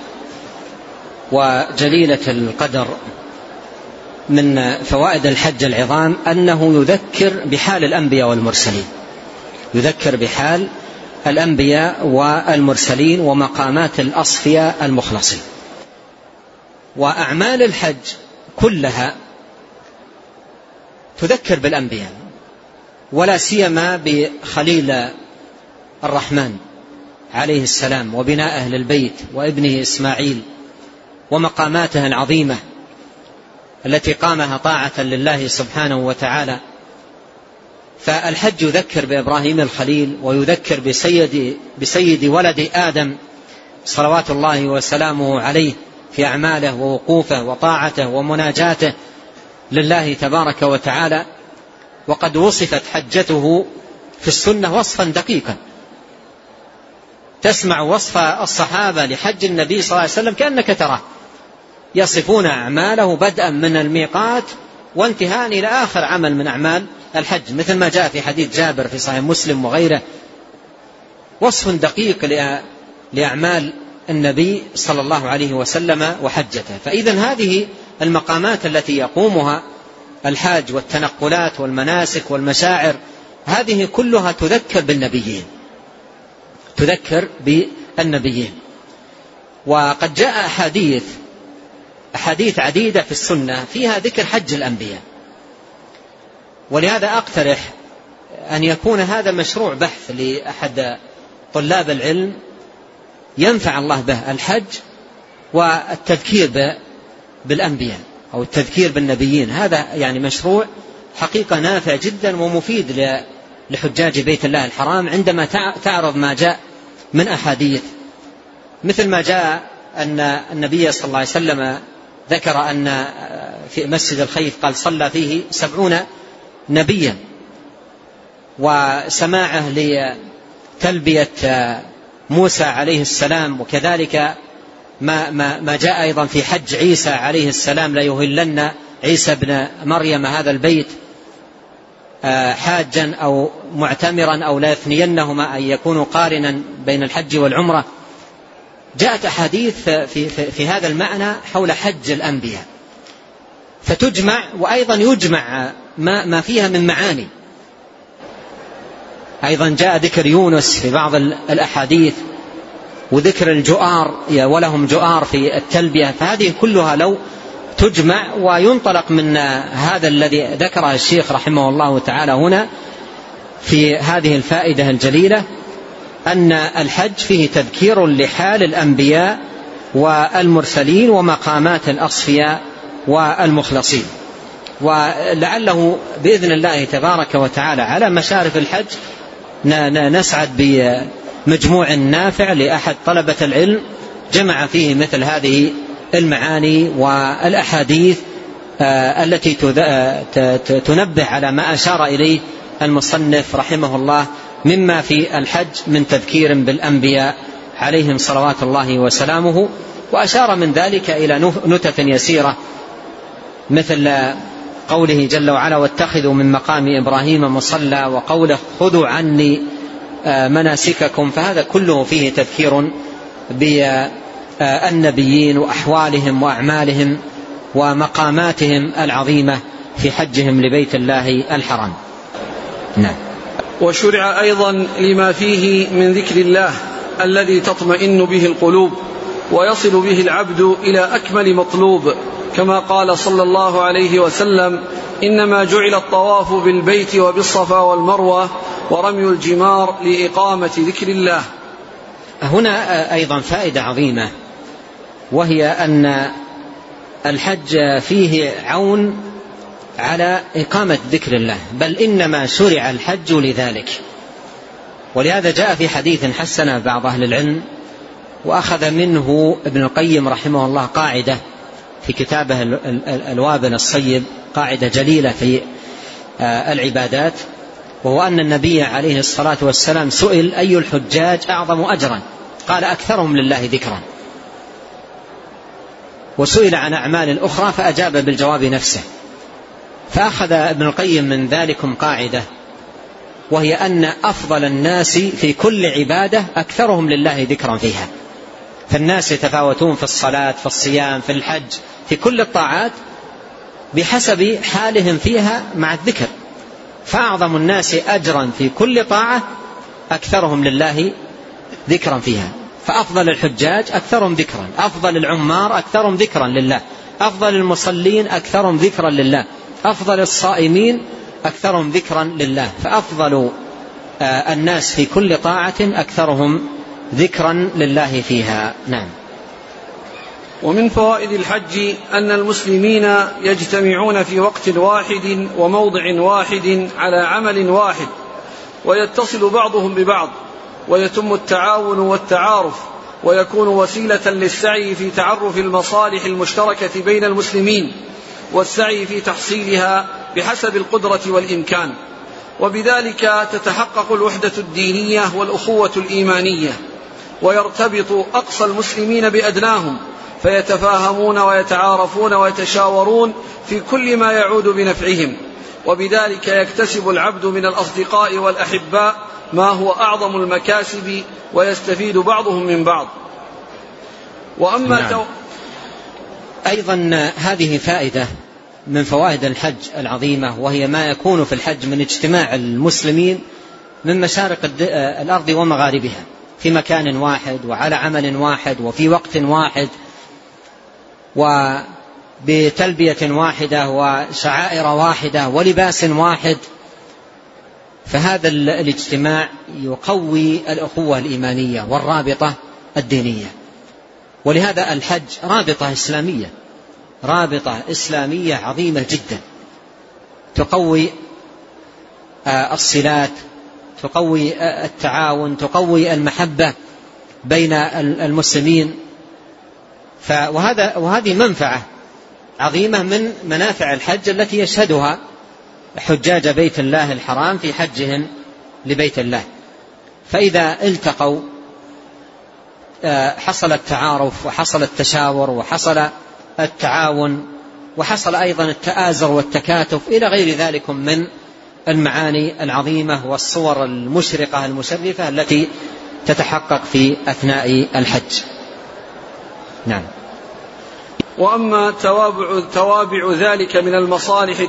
وجليلة القدر من فوائد الحج العظام، أنه يذكر بحال الأنبياء والمرسلين، يذكر بحال الأنبياء والمرسلين ومقامات الأصفياء المخلصين. وأعمال الحج كلها تذكر بالأنبياء، ولا سيما بخليل الرحمن عليه السلام وبناء أهل البيت وابنه إسماعيل ومقاماته العظيمة التي قامها طاعة لله سبحانه وتعالى. فالحج يذكر بإبراهيم الخليل، ويذكر بسيد ولد آدم صلوات الله وسلامه عليه في أعماله ووقوفه وطاعته ومناجاته لله تبارك وتعالى. وقد وصفت حجته في السنة وصفا دقيقا، تسمع وصف الصحابة لحج النبي صلى الله عليه وسلم كأنك تراه، يصفون أعماله بدءا من الميقات وانتهاء إلى آخر عمل من أعمال الحج، مثل ما جاء في حديث جابر في صحيح مسلم وغيره، وصف دقيق لأعمال النبي صلى الله عليه وسلم وحجته. فإذن هذه المقامات التي يقومها الحاج والتنقلات والمناسك والمشاعر، هذه كلها تذكر بالنبيين، تذكر بالنبيين. وقد جاء أحاديث عديدة في السنة فيها ذكر حج الأنبياء، ولهذا أقترح أن يكون هذا مشروع بحث لأحد طلاب العلم ينفع الله به، الحج والتذكير بالأنبياء أو التذكير بالنبيين. هذا يعني مشروع حقيقة نافع جدا ومفيد لحجاج بيت الله الحرام عندما تعرض ما جاء من أحاديث، مثل ما جاء أن النبي صلى الله عليه وسلم ذكر أن في مسجد الخيف قال صلى فيه 70 نبيا، وسماعه لتلبية موسى عليه السلام، وكذلك ما جاء أيضا في حج عيسى عليه السلام ليهلن عيسى بن مريم هذا البيت حاجا أو معتمرا أو لا يثنينهما أن يكونوا قارنا بين الحج والعمرة. جاءت أحاديث في هذا المعنى حول حج الأنبياء، فتجمع وأيضا يجمع ما فيها من معاني. أيضا جاء ذكر يونس في بعض الأحاديث، وذكر الجؤار ولهم جؤار في التلبية، فهذه كلها لو تجمع وينطلق من هذا الذي ذكره الشيخ رحمه الله تعالى هنا في هذه الفائدة الجليلة، أن الحج فيه تذكير لحال الأنبياء والمرسلين ومقامات الأصفياء والمخلصين. ولعله بإذن الله تبارك وتعالى على مشارف الحج نسعد بمجموع نافع لأحد طلبة العلم جمع فيه مثل هذه المعاني والأحاديث التي تنبه على ما أشار إليه المصنف رحمه الله مما في الحج من تذكير بالأنبياء عليهم صلوات الله وسلامه. وأشار من ذلك إلى نتف يسيرة مثل قوله جل وعلا واتخذوا من مقام إبراهيم مصلى، وقوله خذوا عني مناسككم، فهذا كله فيه تذكير بالنبيين وأحوالهم وأعمالهم ومقاماتهم العظيمة في حجهم لبيت الله الحرام. نعم. وشرع أيضا لما فيه من ذكر الله الذي تطمئن به القلوب ويصل به العبد إلى أكمل مطلوب، كما قال صلى الله عليه وسلم إنما جعل الطواف بالبيت وبالصفا والمروة ورمي الجمار لإقامة ذكر الله. هنا أيضا فائدة عظيمة، وهي أن الحج فيه عون على إقامة ذكر الله، بل إنما شرع الحج لذلك. ولهذا جاء في حديث حسن بعض أهل العلم، وأخذ منه ابن القيم رحمه الله قاعدة في كتابه الوابل الصيب، قاعدة جليلة في العبادات، وهو أن النبي عليه الصلاة والسلام سئل أي الحجاج أعظم أجرا؟ قال أكثرهم لله ذكرا. وسئل عن أعمال أخرى فأجاب بالجواب نفسه. فأخذ ابن القيم من ذلكم قاعدة، وهي أن أفضل الناس في كل عبادة أكثرهم لله ذكرا فيها. فالناس يتفاوتون في الصلاة، في الصيام، في الحج، في كل الطاعات بحسب حالهم فيها مع الذكر. فأعظم الناس أجرا في كل طاعة أكثرهم لله ذكرا فيها. فأفضل الحجاج أكثرهم ذكرا، أفضل العمار أكثرهم ذكرا لله، أفضل المصلين أكثرهم ذكرا لله، أفضل الصائمين أكثرهم ذكرا لله. فأفضل الناس في كل طاعة أكثرهم ذكرا لله فيها. نعم. ومن فوائد الحج أن المسلمين يجتمعون في وقت واحد وموضع واحد على عمل واحد، ويتصل بعضهم ببعض، ويتم التعاون والتعارف، ويكون وسيلة للسعي في تعرف المصالح المشتركة بين المسلمين والسعي في تحصيلها بحسب القدرة والإمكان. وبذلك تتحقق الوحدة الدينية والأخوة الإيمانية، ويرتبط أقصى المسلمين بأدناهم، فيتفاهمون ويتعارفون ويتشاورون في كل ما يعود بنفعهم، وبذلك يكتسب العبد من الأصدقاء والأحباء ما هو أعظم المكاسب ويستفيد بعضهم من بعض. وأما أيضا هذه فائدة من فوائد الحج العظيمة، وهي ما يكون في الحج من اجتماع المسلمين من مشارق الأرض ومغاربها في مكان واحد وعلى عمل واحد وفي وقت واحد وبتلبية واحدة وشعائر واحدة ولباس واحد. فهذا الاجتماع يقوي الأخوة الإيمانية والرابطة الدينية. ولهذا الحج رابطة إسلامية عظيمة جدا، تقوي الصلات، تقوي التعاون، تقوي المحبة بين المسلمين. وهذه منفعة عظيمة من منافع الحج التي يشهدها حجاج بيت الله الحرام في حجهم لبيت الله. فإذا التقوا حصل التعارف وحصل التشاور وحصل التعاون وحصل أيضا التآزر والتكاتف إلى غير ذلك من المعاني العظيمة والصور المشرقة المشرفة التي تتحقق في أثناء الحج. نعم. وأما توابع ذلك من المصالح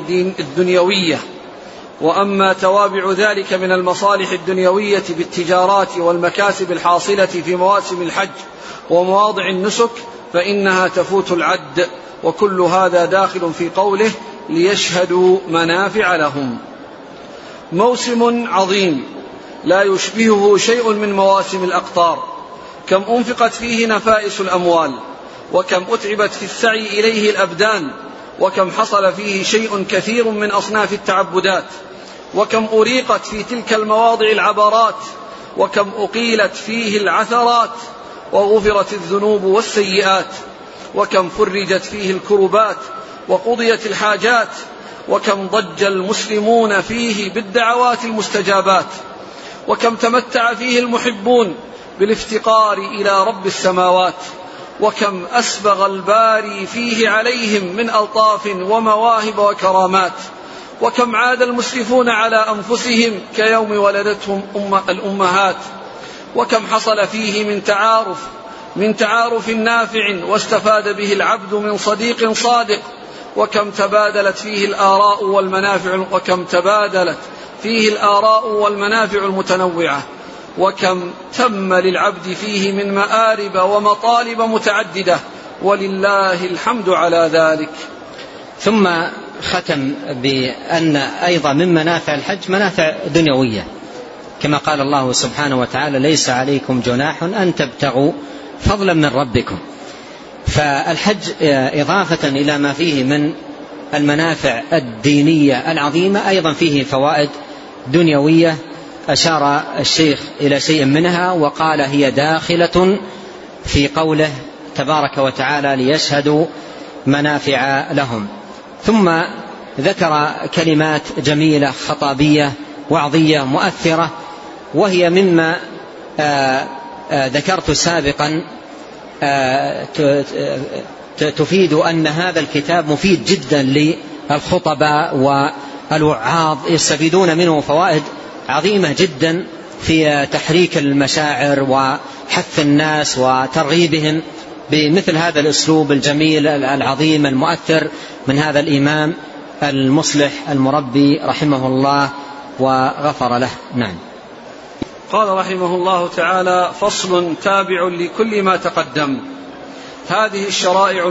الدنيوية بالتجارات والمكاسب الحاصلة في مواسم الحج ومواضع النسك فإنها تفوت العد، وكل هذا داخل في قوله ليشهدوا منافع لهم. موسم عظيم لا يشبهه شيء من مواسم الأقطار، كم أنفقت فيه نفائس الأموال، وكم أتعبت في السعي إليه الأبدان، وكم حصل فيه شيء كثير من أصناف التعبدات، وكم أريقت في تلك المواضع العبرات، وكم أقيلت فيه العثرات وغفرت الذنوب والسيئات، وكم فرجت فيه الكربات وقضيت الحاجات، وكم ضج المسلمون فيه بالدعوات المستجابات، وكم تمتع فيه المحبون بالافتقار إلى رب السماوات، وكم أسبغ الباري فيه عليهم من ألطاف ومواهب وكرامات، وكم عاد المسرفون على أنفسهم كيوم ولدتهم الأمهات، وكم حصل فيه من تعارف نافع واستفاد به العبد من صديق صادق، وكم تبادلت فيه الآراء والمنافع المتنوعة، وكم تم للعبد فيه من مآرب ومطالب متعددة، ولله الحمد على ذلك. ثم ختم بأن أيضا من منافع الحج منافع دنيوية، كما قال الله سبحانه وتعالى ليس عليكم جناح أن تبتغوا فضلا من ربكم. فالحج إضافة إلى ما فيه من المنافع الدينية العظيمة أيضا فيه فوائد دنيوية أشار الشيخ إلى شيء منها وقال هي داخلة في قوله تبارك وتعالى ليشهدوا منافع لهم. ثم ذكر كلمات جميلة خطابية وعظية مؤثرة، وهي مما ذكرت سابقا تفيد أن هذا الكتاب مفيد جدا للخطباء والوعاظ، يستفيدون منه فوائد عظيمة جدا في تحريك المشاعر وحث الناس وترغيبهم بمثل هذا الأسلوب الجميل العظيم المؤثر من هذا الإمام المصلح المربي رحمه الله وغفر له. نعم. قال رحمه الله تعالى: فصل تابع لكل ما تقدم. هذه الشرائع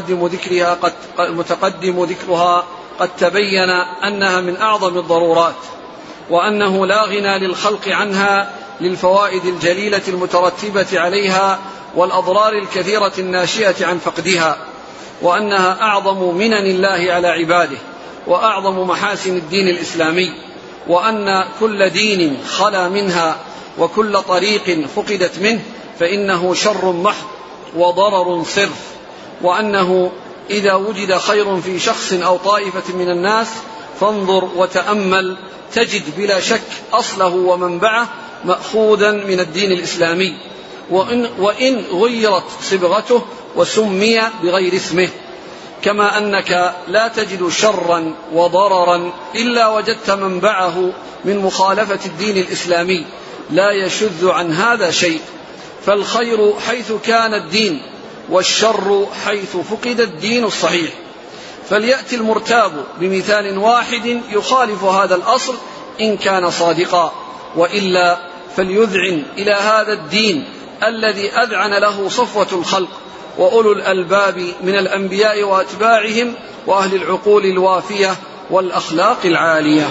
المتقدم ذكرها قد تبين أنها من أعظم الضرورات، وأنه لا غنى للخلق عنها للفوائد الجليلة المترتبة عليها والأضرار الكثيرة الناشئة عن فقدها، وأنها أعظم منن الله على عباده وأعظم محاسن الدين الإسلامي، وأن كل دين خلا منها وكل طريق فقدت منه فإنه شر محض وضرر صرف، وأنه إذا وجد خير في شخص أو طائفة من الناس فانظر وتأمل تجد بلا شك أصله ومنبعه مأخوذا من الدين الإسلامي، وإن غيرت صبغته وسمي بغير اسمه. كما أنك لا تجد شرا وضررا إلا وجدت منبعه من مخالفة الدين الإسلامي، لا يشذ عن هذا شيء. فالخير حيث كان الدين، والشر حيث فقد الدين الصحيح. فليأتي المرتاب بمثال واحد يخالف هذا الأصل إن كان صادقا، وإلا فليذعن إلى هذا الدين الذي أذعن له صفوة الخلق وأولو الألباب من الأنبياء وأتباعهم وأهل العقول الوافية والأخلاق العالية.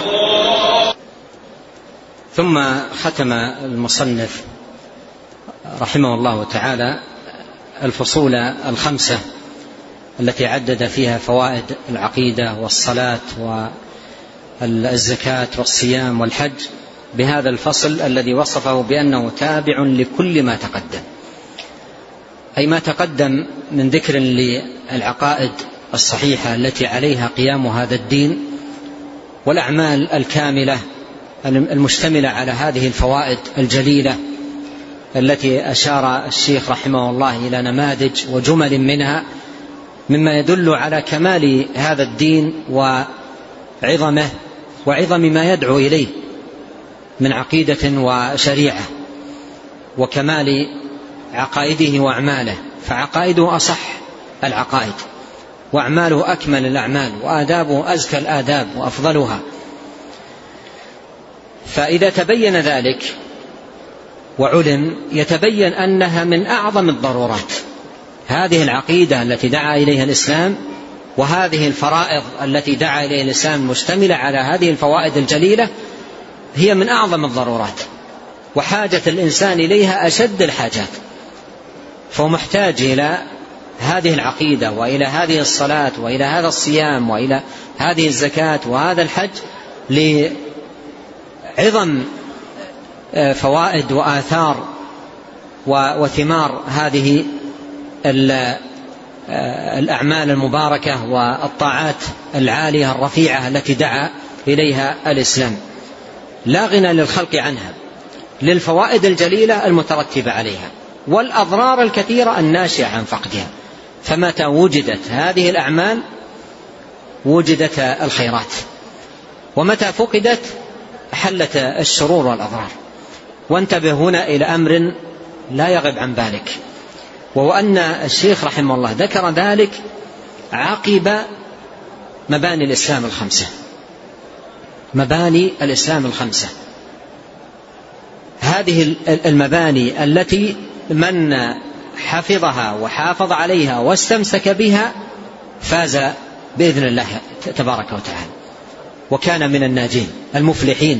ثم ختم المصنف رحمه الله تعالى الفصول الخمسة التي عدد فيها فوائد العقيدة والصلاة والزكاة والصيام والحج بهذا الفصل الذي وصفه بأنه تابع لكل ما تقدم، أي ما تقدم من ذكر للعقائد الصحيحة التي عليها قيام هذا الدين، والأعمال الكاملة المشتملة على هذه الفوائد الجليلة التي أشار الشيخ رحمه الله إلى نماذج وجمل منها مما يدل على كمال هذا الدين وعظمه وعظم ما يدعو إليه من عقيدة وشريعة، وكمال عقائده وأعماله. فعقائده أصح العقائد، وأعماله أكمل الأعمال، وآدابه أزكى الآداب وأفضلها. فإذا تبين ذلك وعلم يتبين أنها من أعظم الضرورات، هذه العقيدة التي دعا إليها الإسلام وهذه الفرائض التي دعا إليها الإسلام مشتملة على هذه الفوائد الجليلة هي من أعظم الضرورات، وحاجة الإنسان إليها أشد الحاجات. فهو محتاج إلى هذه العقيدة وإلى هذه الصلاة وإلى هذا الصيام وإلى هذه الزكاة وهذا الحج لعظم فوائد وآثار وثمار هذه الأعمال المباركة والطاعات العالية الرفيعة التي دعا إليها الإسلام، لا غنى للخلق عنها، للفوائد الجليلة المترتبة عليها والأضرار الكثيرة الناشئة عن فقدها. فمتى وجدت هذه الأعمال وجدت الخيرات، ومتى فقدت حلت الشرور والأضرار. وانتبه هنا إلى أمر لا يغب عن بالك، وهو أن الشيخ رحمه الله ذكر ذلك عقب مباني الإسلام الخمسة. مباني الإسلام الخمسة هذه المباني التي من حفظها وحافظ عليها واستمسك بها فاز بإذن الله تبارك وتعالى، وكان من الناجين المفلحين.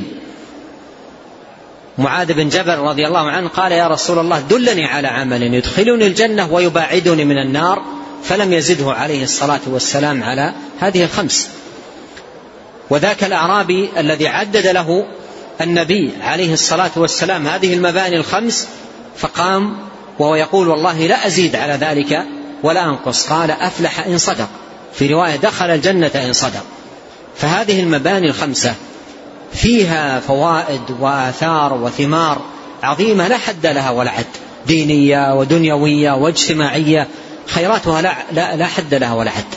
معاذ بن جبل رضي الله عنه قال: يا رسول الله دلني على عمل يدخلني الجنة ويباعدني من النار، فلم يزده عليه الصلاة والسلام على هذه الخمس. وذاك الأعرابي الذي عدد له النبي عليه الصلاة والسلام هذه المباني الخمس فقام وهو يقول: والله لا أزيد على ذلك ولا أنقص. قال: أفلح إن صدق، في رواية دخل الجنة إن صدق. فهذه المباني الخمسة فيها فوائد وآثار وثمار عظيمة لا حد لها ولا عد، دينية ودنيوية واجتماعية، خيراتها لا حد لها ولا عد.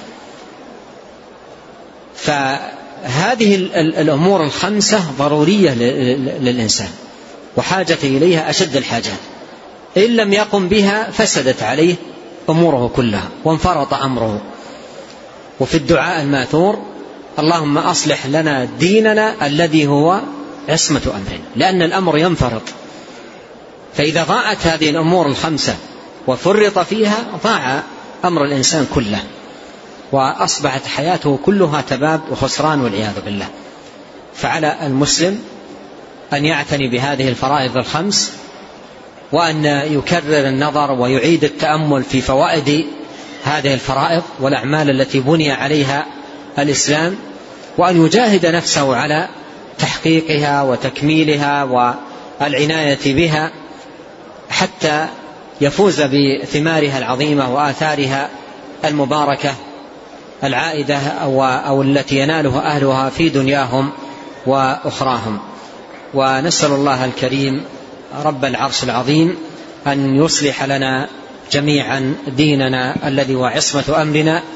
فهذه الأمور الخمسة ضرورية للإنسان وحاجة إليها أشد الحاجات، إن لم يقم بها فسدت عليه أموره كلها وانفرط أمره. وفي الدعاء الماثور: اللهم أصلح لنا ديننا الذي هو عصمة أمرنا، لأن الأمر ينفرط. فإذا ضاعت هذه الأمور الخمسة وفرط فيها ضاع أمر الإنسان كله، وأصبحت حياته كلها تباب وخسران والعياذ بالله. فعلى المسلم أن يعتني بهذه الفرائض الخمس، وأن يكرر النظر ويعيد التأمل في فوائد هذه الفرائض والأعمال التي بني عليها الإسلام، وأن يجاهد نفسه على تحقيقها وتكميلها والعناية بها حتى يفوز بثمارها العظيمة وآثارها المباركة العائدة أو التي ينالها أهلها في دنياهم وأخراهم. ونسأل الله الكريم رب العرش العظيم أن يصلح لنا جميعا ديننا الذي هو عصمة أمرنا،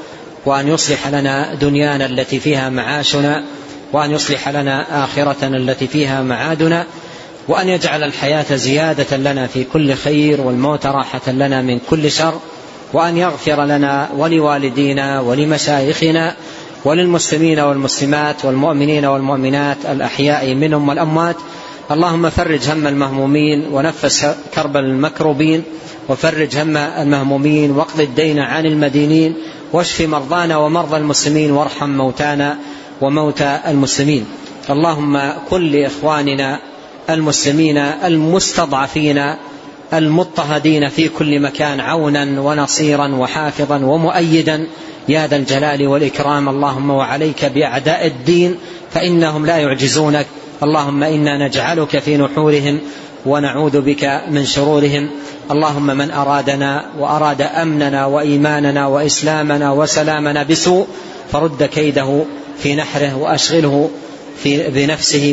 وأن يصلح لنا دنيانا التي فيها معاشنا، وأن يصلح لنا آخرتنا التي فيها معادنا، وأن يجعل الحياة زيادة لنا في كل خير والموت راحة لنا من كل شر، وأن يغفر لنا ولوالدينا ولمشايخنا وللمسلمين والمسلمات والمؤمنين والمؤمنات الأحياء منهم والأموات. اللهم فرج هم المهمومين ونفس كرب المكروبين، وفرج هم المهمومين واقض الدين عن المدينين، واشف مرضانا ومرضى المسلمين، وارحم موتانا وموتى المسلمين. اللهم كن لإخواننا المسلمين المستضعفين المضطهدين في كل مكان عونا ونصيرا وحافظا ومؤيدا يا ذا الجلال والإكرام. اللهم وعليك بأعداء الدين فإنهم لا يعجزونك. اللهم إنا نجعلك في نحورهم ونعوذ بك من شرورهم. اللهم من أرادنا وأراد أمننا وإيماننا وإسلامنا وسلامنا بسوء فرد كيده في نحره وأشغله بنفسه،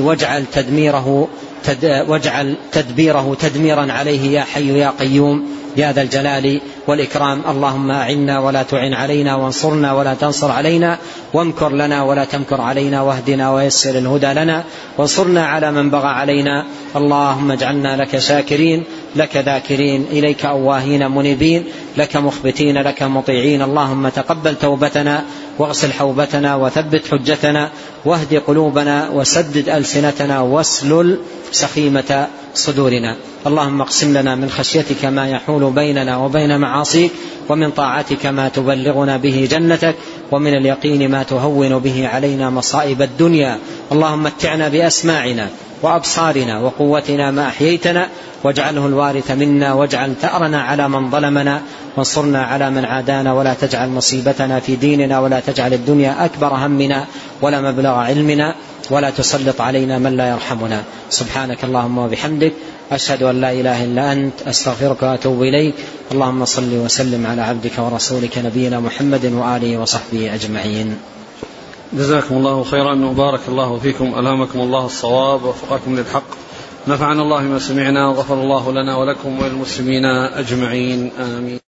واجعل تدبيره تدميرا عليه يا حي يا قيوم يا ذا الجلال والإكرام. اللهم أعنا ولا تعن علينا، وانصرنا ولا تنصر علينا، وامكر لنا ولا تمكر علينا، واهدنا ويسر الهدى لنا، وانصرنا على من بغى علينا. اللهم اجعلنا لك شاكرين، لك ذاكرين، إليك أواهين منيبين، لك مخبتين، لك مطيعين. اللهم تقبل توبتنا واغسل حوبتنا وثبت حجتنا، واهد قلوبنا وسدد ألسنتنا واسلل سخيمة صدورنا. اللهم اقسم لنا من خشيتك ما يحول بيننا وبين معاصيك، ومن طاعتك ما تبلغنا به جنتك، ومن اليقين ما تهون به علينا مصائب الدنيا. اللهم متعنا بأسماعنا وأبصارنا وقوتنا ما أحييتنا، واجعله الوارث منا، واجعل ثأرنا على من ظلمنا، وانصرنا على من عادانا، ولا تجعل مصيبتنا في ديننا، ولا تجعل الدنيا أكبر همنا ولا مبلغ علمنا، ولا تسلط علينا من لا يرحمنا. سبحانك اللهم وبحمدك، أشهد أن لا إله إلا أنت، أستغفرك وأتوب إليك. اللهم صل وسلم على عبدك ورسولك نبينا محمد وآله وصحبه أجمعين. جزاكم الله خيرا وبارك الله فيكم، ألهمكم الله الصواب ووفقكم للحق، نفعنا الله ما سمعنا، وغفر الله لنا ولكم وللمسلمين أجمعين، آمين.